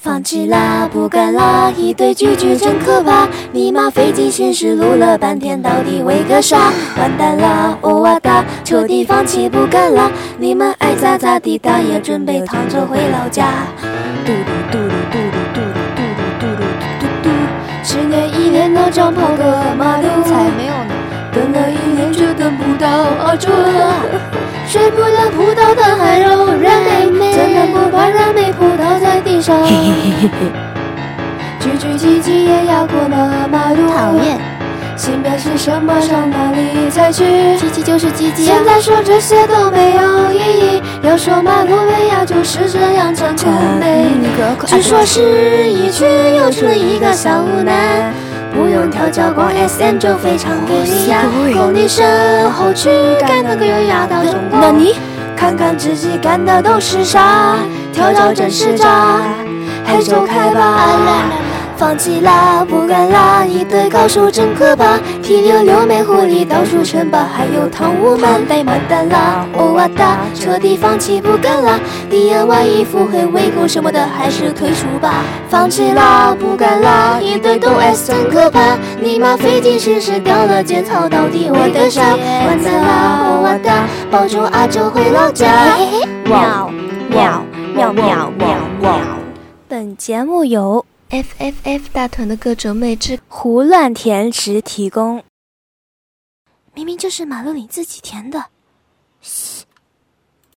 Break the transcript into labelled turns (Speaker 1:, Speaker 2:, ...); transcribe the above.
Speaker 1: 放弃啦，不干啦，一堆拒绝真可怕。尼玛费尽心思录了半天，到底为个啥？完蛋啦，欧哇哒，彻底放弃不干啦。你们爱咋咋地，大爷准备躺着回老家。嘟嘟嘟嘟嘟嘟嘟嘟嘟嘟嘟嘟嘟，10年1年的长跑个马路，
Speaker 2: 才没有呢。
Speaker 1: 等了1年却等不到啊这。水不了葡萄的还柔软美，怎能不把软妹扑倒在地上？句句唧唧也要过那马路，
Speaker 2: 讨厌。
Speaker 1: 性别是什么？上哪里才去？
Speaker 2: 鸡鸡就是鸡鸡
Speaker 1: 现在说这些都没有意义。要说马路美呀，就是这样残酷美。只说是一句，又出了一个小无奈。不用调教光 SM 就非常给力呀！从你身后去干那个优雅到中国。那你看看自己干的都是啥？调教真是渣，还走开吧！放弃啦，不干啦，一堆高手真可怕，提溜溜没狐狸到处称霸，还有汤武们被完蛋啦，欧哇哒，彻底放弃不干啦，DIY衣服会胃口什么的，还是退出吧。放弃啦，不干啦，一堆都 S 真可怕，尼玛费尽心思掉了剪草，到底为个啥？完蛋啦，欧哇哒，保住阿周回老家。
Speaker 2: 喵喵喵喵喵喵。
Speaker 1: 本节目由FFF 大团的各种美质胡乱填词提供，明明就是马路里自己填的。嘘。